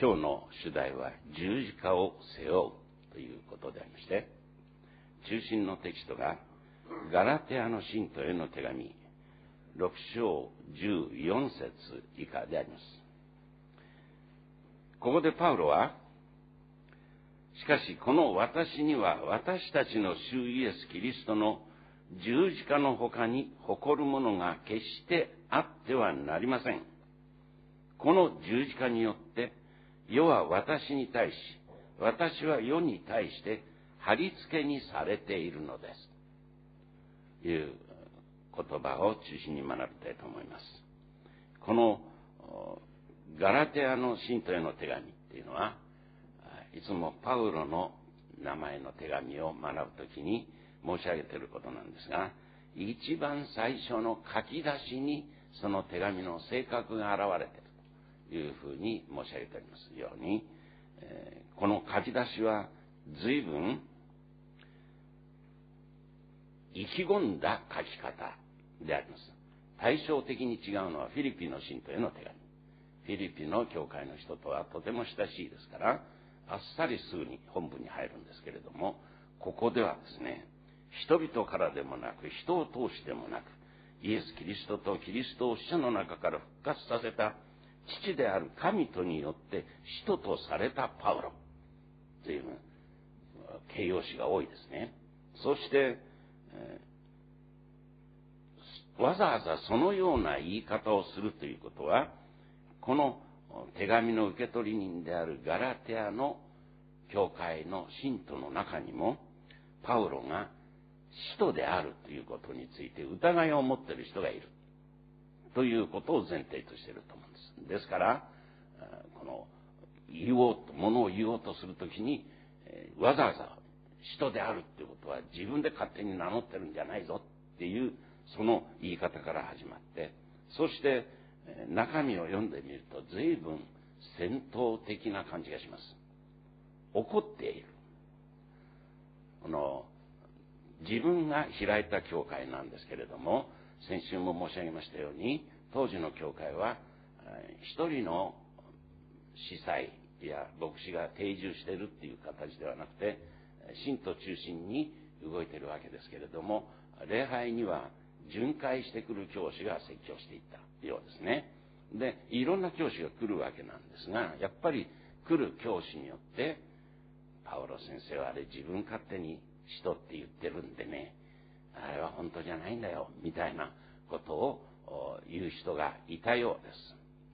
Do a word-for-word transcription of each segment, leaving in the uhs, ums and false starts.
今日の主題は十字架を背負うということでありまして、中心のテキストがガラテヤの信徒への手紙ろく章じゅうよん節以下であります。ここでパウロは、しかしこの私には私たちの主イエス・キリストの十字架の他に誇るものが決してあってはなりません。この十字架によって世は私に対し、私は世に対して貼り付けにされているのです。という言葉を中心に学びたいと思います。このガラテヤの信徒への手紙っていうのは、いつもパウロの名前の手紙を学ぶときに申し上げていることなんですが、一番最初の書き出しにその手紙の性格が現れているというふうに申し上げておりますように、えー、この書き出しは随分意気込んだ書き方であります。対照的に違うのはフィリピの信徒への手紙。フィリピの教会の人とはとても親しいですから、あっさりすぐに本文に入るんですけれども、ここではですね、人々からでもなく、人を通してもなく、イエス・キリストとキリストを死者の中から復活させた父である神とによって使徒とされたパウロという形容詞が多いですね。そして、えー、わざわざそのような言い方をするということは、この手紙の受け取り人であるガラテヤの教会の信徒の中にも、パウロが使徒であるということについて疑いを持っている人がいるということを前提としていると思うんです。ですから、この言おうと、ものを言おうとするときに、わざわざ使徒であるということは自分で勝手に名乗ってるんじゃないぞっていう、その言い方から始まって、そして中身を読んでみると随分戦闘的な感じがします。怒っている。この自分が開いた教会なんですけれども、先週も申し上げましたように、当時の教会は一人の司祭や牧師が定住しているっていう形ではなくて、信徒中心に動いているわけですけれども、礼拝には巡回してくる教師が説教していったようですね。で、いろんな教師が来るわけなんですが、やっぱり来る教師によって、パウロ先生はあれ自分勝手に使徒って言ってるんでね、あれは本当じゃないんだよみたいなことを言う人がいたようです。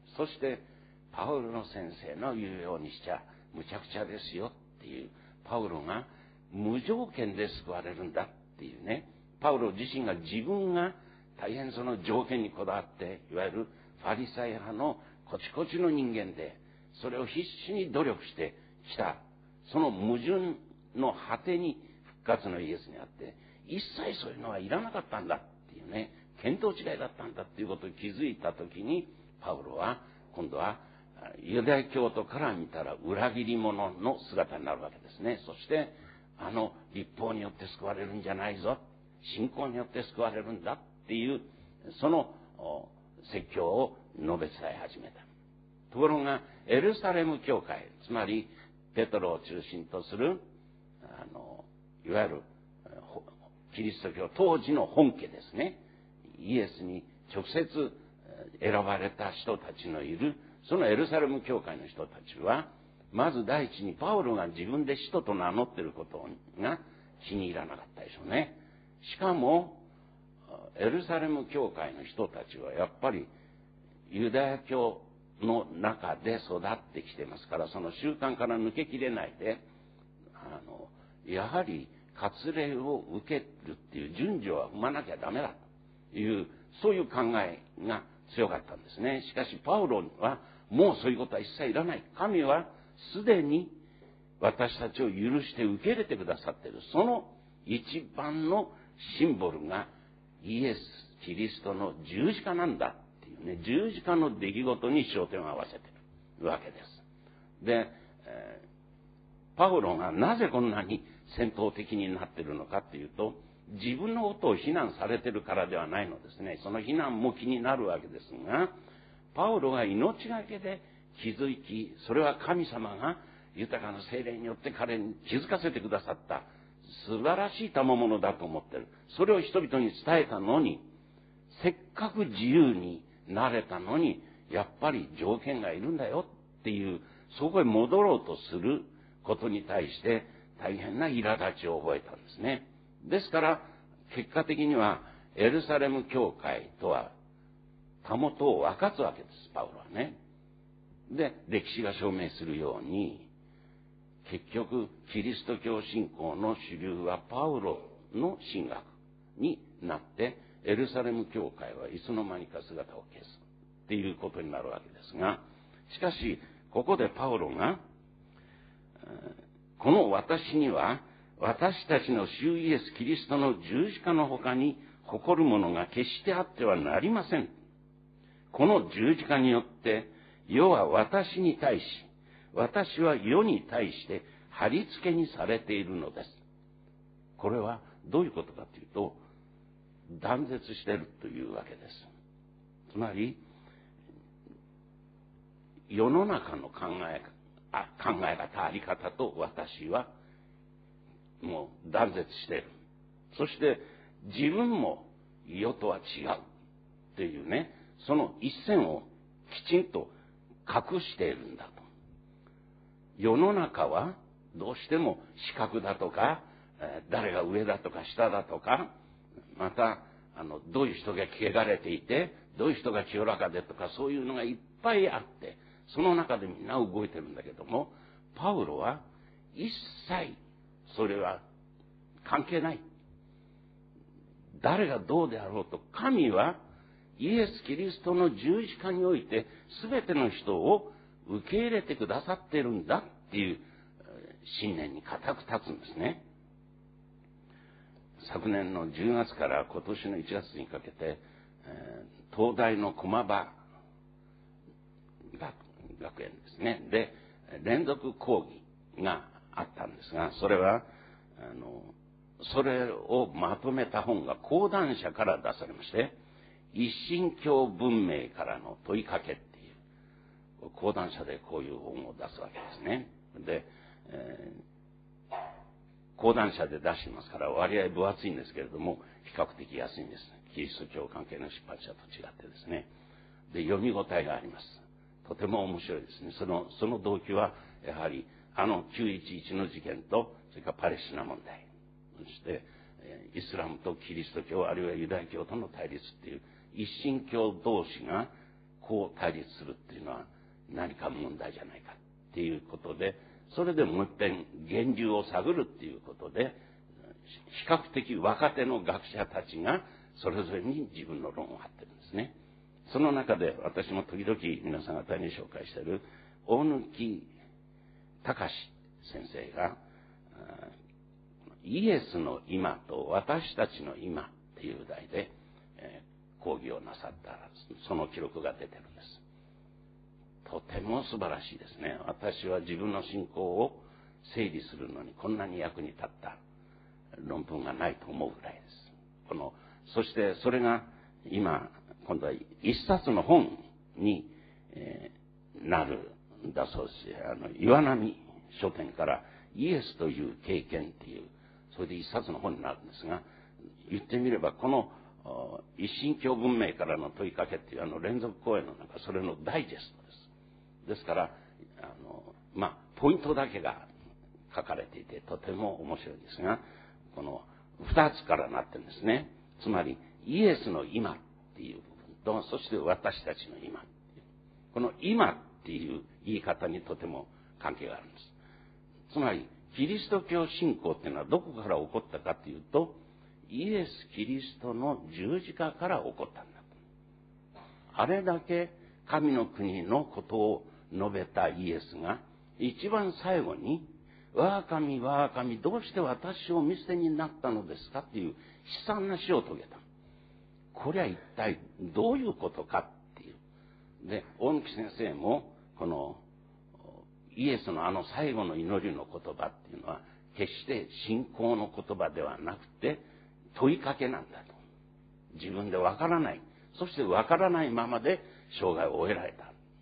そしてパウロの先生の言うようにしちゃむちゃくちゃですよっていう、パウロが無条件で救われるんだっていうね、パウロ自身が自分が大変その条件にこだわって、いわゆるファリサイ派のこちこちの人間で、それを必死に努力してきた、その矛盾の果てに復活のイエスにあって、一切そういうのはいらなかったんだっていうね、見当違いだったんだっていうことに気づいたときに、パウロは今度はユダヤ教徒から見たら裏切り者の姿になるわけですね。そしてあの律法によって救われるんじゃないぞ、信仰によって救われるんだっていう、その説教を述べ伝え始めた。ところがエルサレム教会、つまりペトロを中心とするあのいわゆるキリスト教当時の本家ですね、イエスに直接選ばれた人たちのいるそのエルサレム教会の人たちは、まず第一にパウロが自分で使徒と名乗っていることが気に入らなかったでしょうね。しかもエルサレム教会の人たちはやっぱりユダヤ教の中で育ってきてますから、その習慣から抜けきれないで、あのやはり割礼を受けるっていう順序は踏まなきゃダメだという、そういう考えが強かったんですね。しかしパウロはもうそういうことは一切いらない。神はすでに私たちを許して受け入れてくださっている。その一番のシンボルがイエス・キリストの十字架なんだっていうね、十字架の出来事に焦点を合わせているわけです。で、えー、パウロがなぜこんなに戦闘的になっているのかっていうと、自分のことを非難されているからではないのですね。その非難も気になるわけですが、パウロが命がけで気づき、それは神様が豊かな聖霊によって彼に気づかせてくださった素晴らしい賜物だと思ってる。それを人々に伝えたのに、せっかく自由になれたのに、やっぱり条件がいるんだよっていう、そこへ戻ろうとすることに対して大変な苛立ちを覚えたんですね。ですから結果的にはエルサレム教会とはたもとを分かつわけです、パウロはね。で、歴史が証明するように、結局キリスト教信仰の主流はパウロの神学になって、エルサレム教会はいつの間にか姿を消すっていうことになるわけですが、しかしここでパウロが、この私には私たちの主イエス・キリストの十字架の他に誇るものが決してあってはなりません。この十字架によって世は私に対し、私は世に対して貼り付けにされているのです。これはどういうことかというと、断絶しているというわけです。つまり世の中の考えあ考え方、あり方と私はもう断絶している。そして自分も世とは違うっていうね、その一線をきちんと隠しているんだと。世の中はどうしても視覚だとか、誰が上だとか下だとか、またあのどういう人が汚れていて、どういう人が清らかでとか、そういうのがいっぱいあって、その中でみんな動いてるんだけども、パウロは一切それは関係ない。誰がどうであろうと、神はイエス・キリストの十字架において全ての人を受け入れてくださってるんだっていう信念に固く立つんですね。昨年のじゅうがつから今年のいちがつにかけて、えー、東大の駒場 学, 学園ですねで連続講義があったんですが、それはあのそれをまとめた本が講談社から出されまして、一神教文明からの問いかけっていう講談社でこういう本を出すわけですね。で、えー、講談社で出してますから割合分厚いんですけれども、比較的安いんです。キリスト教関係の出版社と違ってですね。で、読み応えがあります。とても面白いですね。そのその動機はやはりあのきゅういちいちの事件と、それからパレスチナ問題、そしてイスラムとキリスト教あるいはユダヤ教との対立っていう一神教同士がこう対立するっていうのは何か問題じゃないかっていうことで、それでもう一遍源流を探るっていうことで、比較的若手の学者たちがそれぞれに自分の論を張ってるんですね。その中で私も時々皆さん方に紹介している大貫隆先生が、イエスの今と私たちの今っていう題で、えー、講義をなさったその記録が出てるんです。とても素晴らしいですね。私は自分の信仰を整理するのにこんなに役に立った論文がないと思うぐらいです。このそしてそれが今今度は一冊の本に、えー、なるんだそうです。あの岩波書店からイエスという経験っていう、それで一冊の本になるんですが、言ってみればこの一神教文明からの問いかけっていうあの連続講演の中、それのダイジェストです。ですからあのまあポイントだけが書かれていてとても面白いんですが、この二つからなってるんですね。つまりイエスの今っていう部分と、そして私たちの今っていう、この今っていう言い方にとても関係があるんです。つまりキリスト教信仰っていうのはどこから起こったかというと、イエス・キリストの十字架から起こったんだ。あれだけ神の国のことを述べたイエスが一番最後に、我が神我が神どうして私を見捨てになったのですかっていう悲惨な死を遂げた。これは一体どういうことかっていう。で、大貫先生もこのイエスのあの最後の祈りの言葉っていうのは決して信仰の言葉ではなくて問いかけなんだと。自分でわからない、そしてわからないままで生涯を終えられた。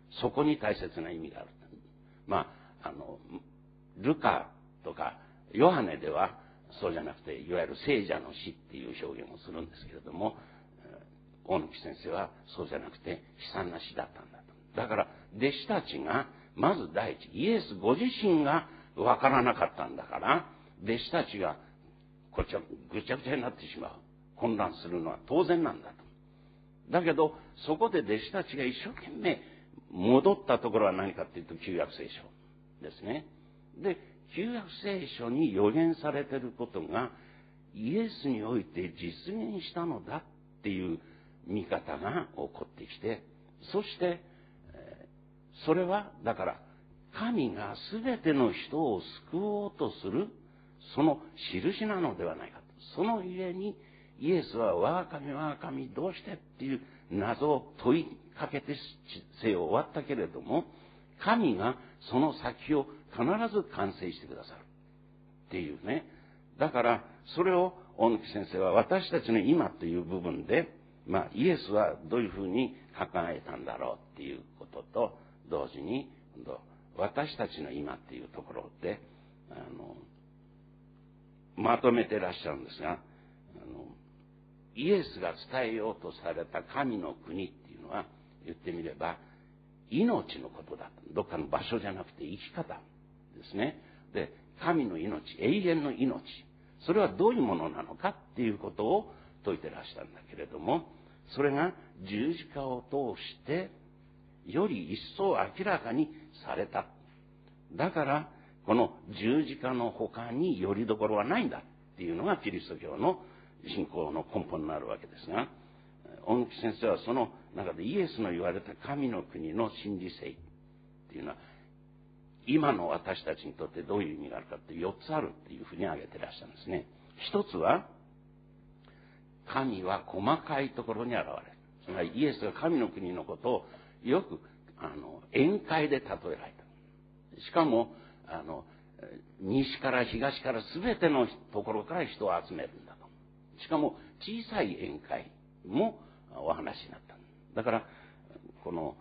そこに大切な意味がある。まあ、あの、ルカとかヨハネではそうじゃなくて、いわゆる聖者の死っていう表現をするんですけれども、大貫先生はそうじゃなくて悲惨な死だったんだと。だから弟子たちがまず第一、イエスご自身がわからなかったんだから、弟子たちがこっちはぐちゃぐちゃになってしまう、混乱するのは当然なんだと。だけどそこで弟子たちが一生懸命戻ったところは何かっていうと、旧約聖書ですね。で、旧約聖書に予言されていることがイエスにおいて実現したのだっていう見方が起こってきて、そして、えー、それはだから神が全ての人を救おうとするその印なのではないかと。そのゆえにイエスは我が神我が神どうしてっていう謎を問いかけて生を終わったけれども、神がその先を必ず完成してくださるっていうね。だからそれを大貫先生は私たちの今という部分で、まあイエスはどういうふうに考えたんだろうっていうことと同時に、私たちの今っていうところであのまとめていらっしゃるんですが、あのイエスが伝えようとされた神の国っていうのは、言ってみれば命のことだ。どっかの場所じゃなくて生き方ですね。で、神の命、永遠の命、それはどういうものなのかっていうことを説いてらしたんだけれども、それが十字架を通してより一層明らかにされた。だからこの十字架の他によりどころはないんだっていうのがキリスト教の信仰の根本になるわけですが、大貫先生はその中でイエスの言われた神の国の真理性っていうのは今の私たちにとってどういう意味があるかってよっつあるっていうふうに挙げてらっしゃるんですね。一つは神は細かいところに現れる。つまりイエスが神の国のことをよくあの宴会で例えられた。しかもあの西から東から全てのところから人を集めるんだと。しかも小さい宴会もお話になった。だからこの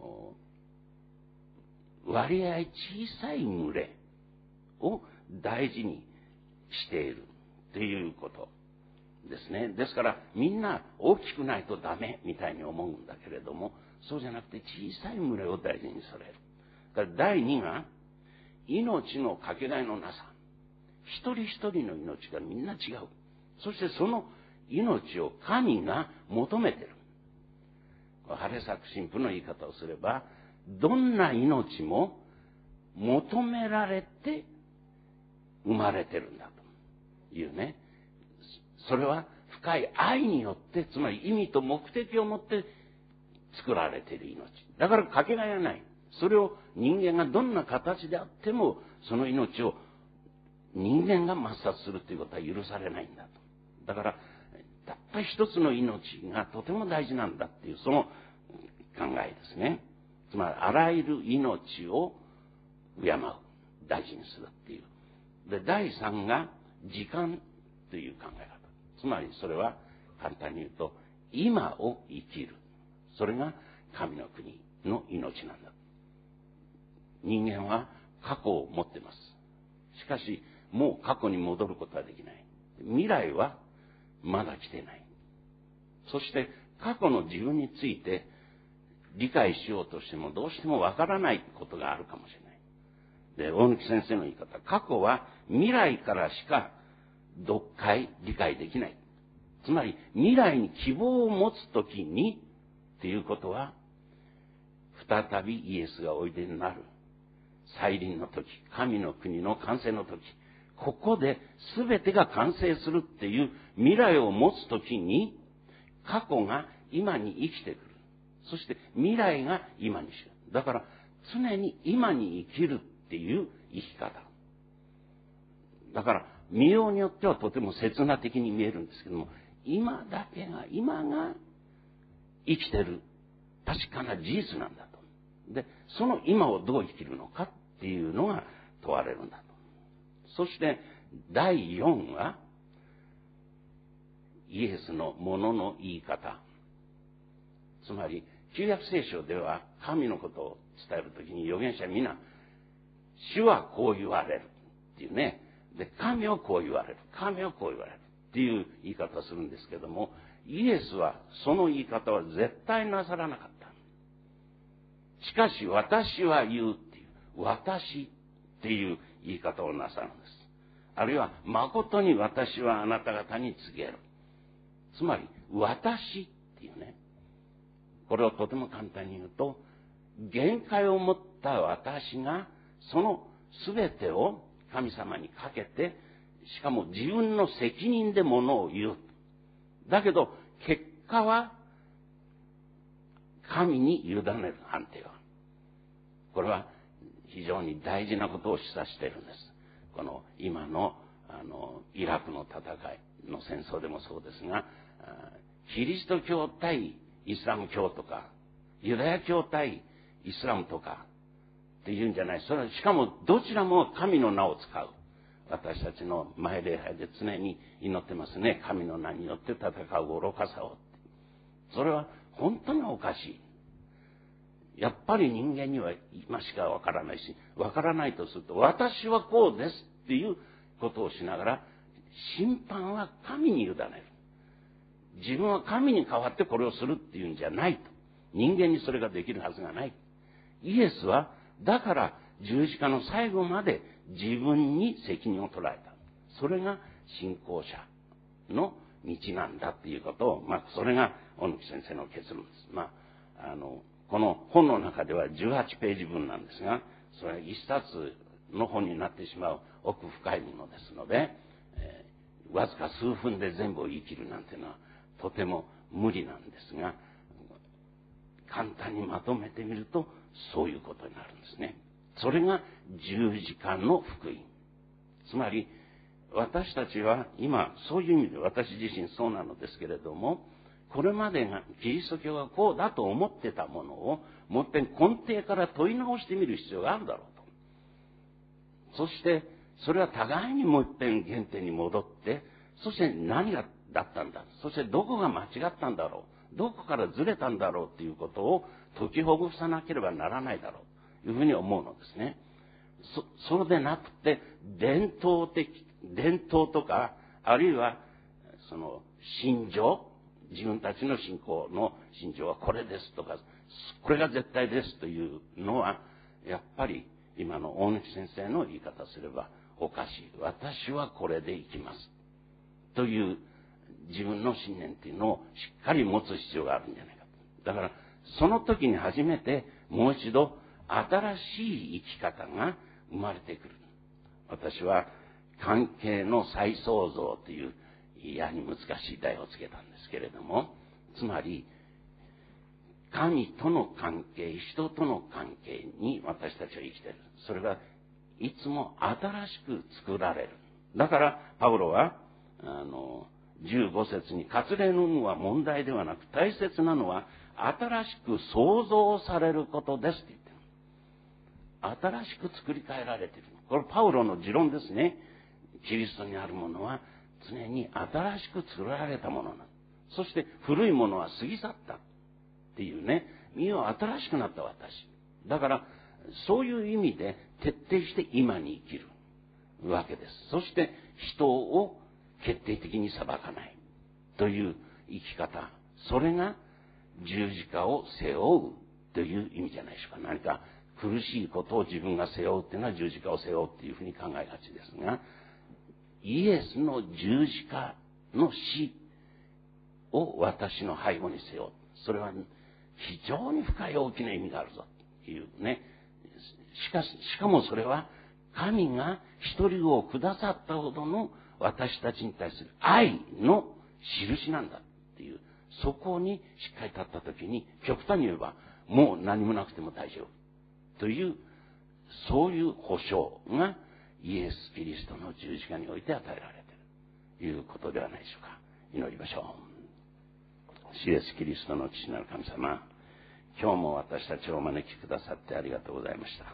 割合小さい群れを大事にしているということですね。ですからみんな大きくないとダメみたいに思うんだけれども、そうじゃなくて小さい群れを大事にされる。だから第二が命のかけがえのなさ。一人一人の命がみんな違う。そしてその命を神が求めてる。晴作神父の言い方をすれば、どんな命も求められて生まれてるんだというね。それは深い愛によって、つまり意味と目的を持って作られている命。だからかけがえがない。それを人間がどんな形であっても、その命を人間が抹殺するということは許されないんだと。だからたった一つの命がとても大事なんだっていう、その考えですね。つまりあらゆる命を敬う、大事にするっていう。で、第三が時間という考え方。つまりそれは簡単に言うと今を生きる。それが神の国の命なんだ。人間は過去を持ってます。しかしもう過去に戻ることはできない。未来はまだ来てない。そして過去の自分について理解しようとしてもどうしてもわからないことがあるかもしれない。で、大貫先生の言い方、過去は未来からしか読解理解できない。つまり未来に希望を持つときにっていうことは、再びイエスがおいでになる再臨の時、神の国の完成の時、ここで全てが完成するっていう未来を持つときに、過去が今に生きてくる。そして未来が今にしよう。だから常に今に生きるっていう生き方。だから見ようによってはとても刹那的に見えるんですけども、今だけが、今が生きてる確かな事実なんだと。で、その今をどう生きるのかっていうのが問われるんだと。そしてだいよんはイエスのものの言い方。つまり旧約聖書では神のことを伝えるときに預言者は皆、主はこう言われるっていうね。で、神はこう言われる。神はこう言われるっていう言い方をするんですけども、イエスはその言い方は絶対なさらなかった。しかし私は言うっていう、私っていう言い方をなさるんです。あるいは、誠に私はあなた方に告げる。つまり、私っていうね。これをとても簡単に言うと、限界を持った私が、その全てを神様にかけて、しかも自分の責任でものを言う。だけど、結果は、神に委ねる判定は。これは非常に大事なことを示唆しているんです。この今の、あの、イラクの戦いの戦争でもそうですが、キリスト教対イスラム教とか、ユダヤ教対イスラムとかっていうんじゃない。それはしかもどちらも神の名を使う。私たちの前礼拝で常に祈ってますね。神の名によって戦う愚かさを。それは本当におかしい。やっぱり人間には今しかわからないし、わからないとすると、私はこうですっていうことをしながら、審判は神に委ねる。自分は神に代わってこれをするっていうんじゃないと。人間にそれができるはずがない。イエスは、だから十字架の最後まで自分に責任を捉えた。それが信仰者の道なんだっていうことを、まあ、それが小野木先生の結論です。まあ、あの、この本の中ではじゅうはちページ分なんですが、それは一冊の本になってしまう奥深いものですので、えー、わずか数分で全部を言い切るなんていうのはとても無理なんですが、簡単にまとめてみるとそういうことになるんですね。それが十字架の福音。つまり私たちは今そういう意味で私自身そうなのですけれども、これまでがキリスト教がこうだと思ってたものをもっぺん根底から問い直してみる必要があるだろうと。そしてそれは互いにもう一遍原点に戻って、そして何がだったんだ、そしてどこが間違ったんだろう、どこからずれたんだろうということを解きほぐさなければならないだろうというふうに思うのですね。そ、それでなくて伝統的、伝統とか、あるいはその信条、自分たちの信仰の信条はこれですとか、これが絶対ですというのは、やっぱり今の大貫先生の言い方すればおかしい。私はこれで生きます。という自分の信念というのをしっかり持つ必要があるんじゃないかと。だから、その時に初めてもう一度新しい生き方が生まれてくる。私は関係の再創造といういやに難しい題をつけたんですけれども、つまり神との関係、人との関係に私たちは生きている。それがいつも新しく作られる。だからパウロはあのじゅうご節に割礼の有無は問題ではなく、大切なのは新しく創造されることですって言ってる。新しく作り変えられている。これパウロの持論ですね。キリストにあるものは常に新しく作られたものなの。そして古いものは過ぎ去ったっていうね、身は新しくなった私。だからそういう意味で徹底して今に生きるわけです。そして人を決定的に裁かないという生き方。それが十字架を背負うという意味じゃないでしょうか。何か苦しいことを自分が背負うっていうのは十字架を背負うっていうふうに考えがちですが、イエスの十字架の死を私の背後に背負う。それは非常に深い大きな意味があるぞというね。しかし、しかもそれは神が一人をくださったほどの私たちに対する愛の印なんだっていう、そこにしっかり立ったときに、極端に言えばもう何もなくても大丈夫という、そういう保証がイエス・キリストの十字架において与えられているということではないでしょうか。祈りましょう。イエス・キリストの父なる神様、今日も私たちをお招きくださってありがとうございました。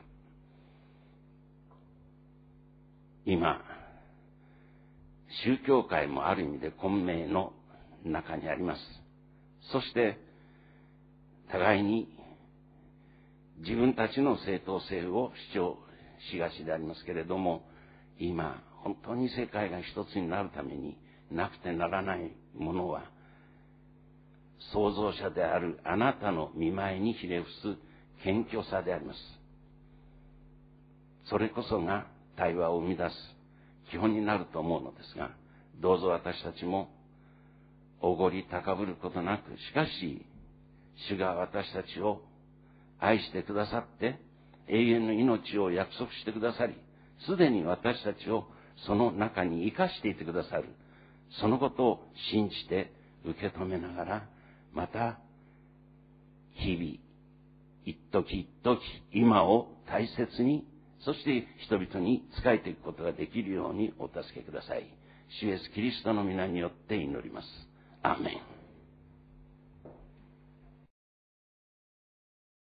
今、宗教界もある意味で混迷の中にあります。そして互いに自分たちの正当性を主張しがちでありますけれども、今本当に世界が一つになるためになくてならないものは、創造者であるあなたの御前にひれ伏す謙虚さであります。それこそが対話を生み出す基本になると思うのですが、どうぞ私たちもおごり高ぶることなく、しかし主が私たちを愛してくださって永遠の命を約束してくださり、すでに私たちをその中に生かしていてくださる、そのことを信じて受け止めながら、また日々一時一時今を大切に、そして人々に仕えていくことができるようにお助けください。主イエスキリストの皆によって祈ります。アーメン。